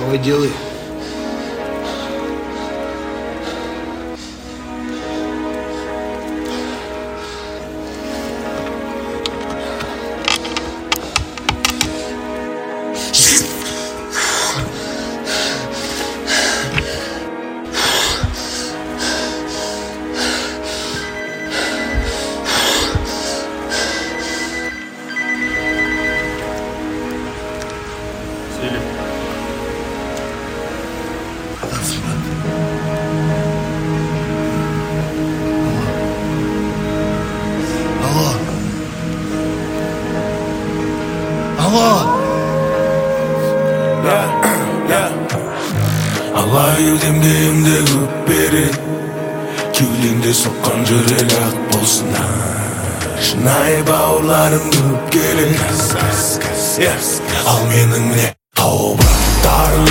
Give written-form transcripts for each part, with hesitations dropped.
Давай делай. Алайы демде көп береді кеудеңде соққан жүрек ақ болсын шынайы бауырларым көп келеді ал менің міне тау-бұрақтарым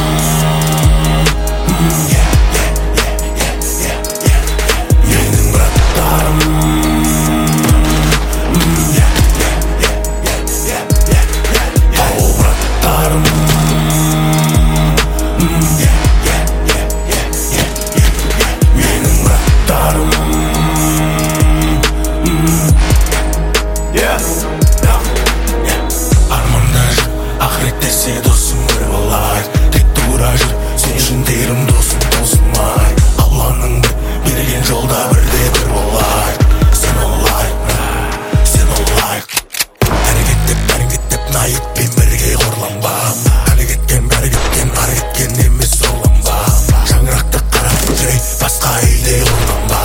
менің браттарым тау-браттарым арманда жүр ақыретте сен досың бір болайық тек тура жүр сен үшін тегім досың тосылмай алланың берген жолда бірде бір болайық сен олайық әрекеттеп наикпен бірге қорланба әлі кеткен бәрі кеткен ары кеткен емес зорланба шаңырақты қарап жүрейік басқа үйде қорланба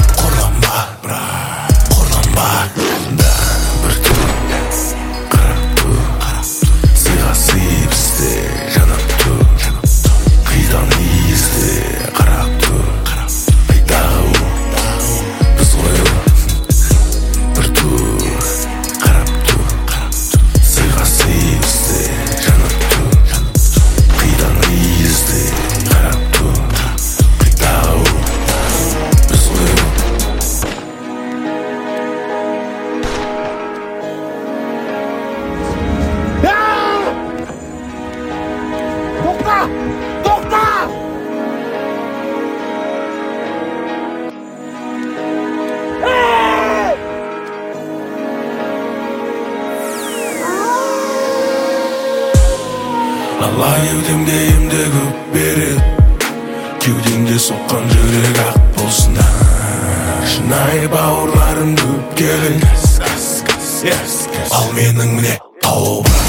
бір түн қарап тұр сыйға сыйып істе жанап тұр қидан иісте қарап тұр қайдағы біз ғой бір түн қарап тұр сыйға сыйып істе жанап тұр қидан иісте қарап тұр қайдағы біз ғой Тоқта! алайы демде көп береді кеудеңде соққан жүрек ақ болсын шынайы бауырларым көп келеді ал менің міне тау